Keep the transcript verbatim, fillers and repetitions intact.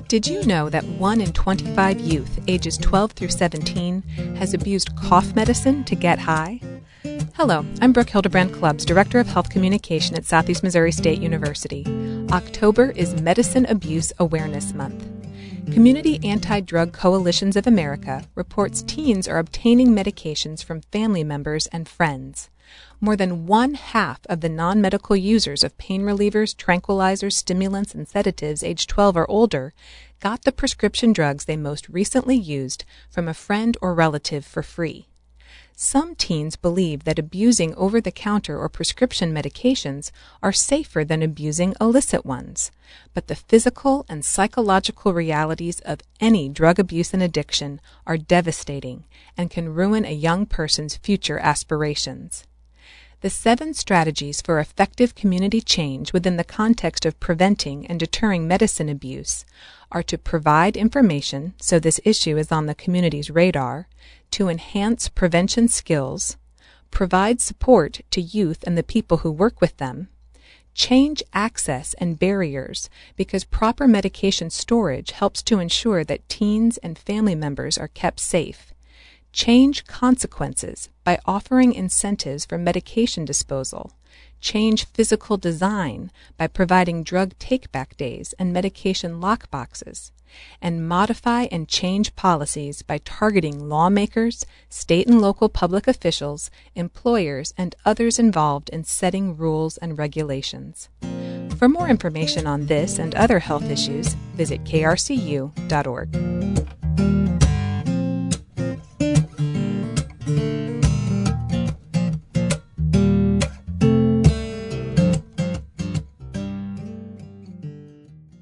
Did you know that one in twenty-five youth ages twelve through seventeen has abused cough medicine to get high? Hello, I'm Brooke Hildebrand Clubbs, Director of Health Communication at Southeast Missouri State University. October is Medicine Abuse Awareness Month. Community Anti-Drug Coalitions of America reports teens are obtaining medications from family members and friends. More than one half of the non-medical users of pain relievers, tranquilizers, stimulants, and sedatives aged twelve or older got the prescription drugs they most recently used from a friend or relative for free. Some teens believe that abusing over-the-counter or prescription medications are safer than abusing illicit ones, but the physical and psychological realities of any drug abuse and addiction are devastating and can ruin a young person's future aspirations. The seven strategies for effective community change within the context of preventing and deterring medicine abuse are to provide information so this issue is on the community's radar, to enhance prevention skills, provide support to youth and the people who work with them, change access and barriers because proper medication storage helps to ensure that teens and family members are kept safe, change consequences by offering incentives for medication disposal, change physical design by providing drug take-back days and medication lockboxes, and modify and change policies by targeting lawmakers, state and local public officials, employers, and others involved in setting rules and regulations. For more information on this and other health issues, visit K R C U dot org.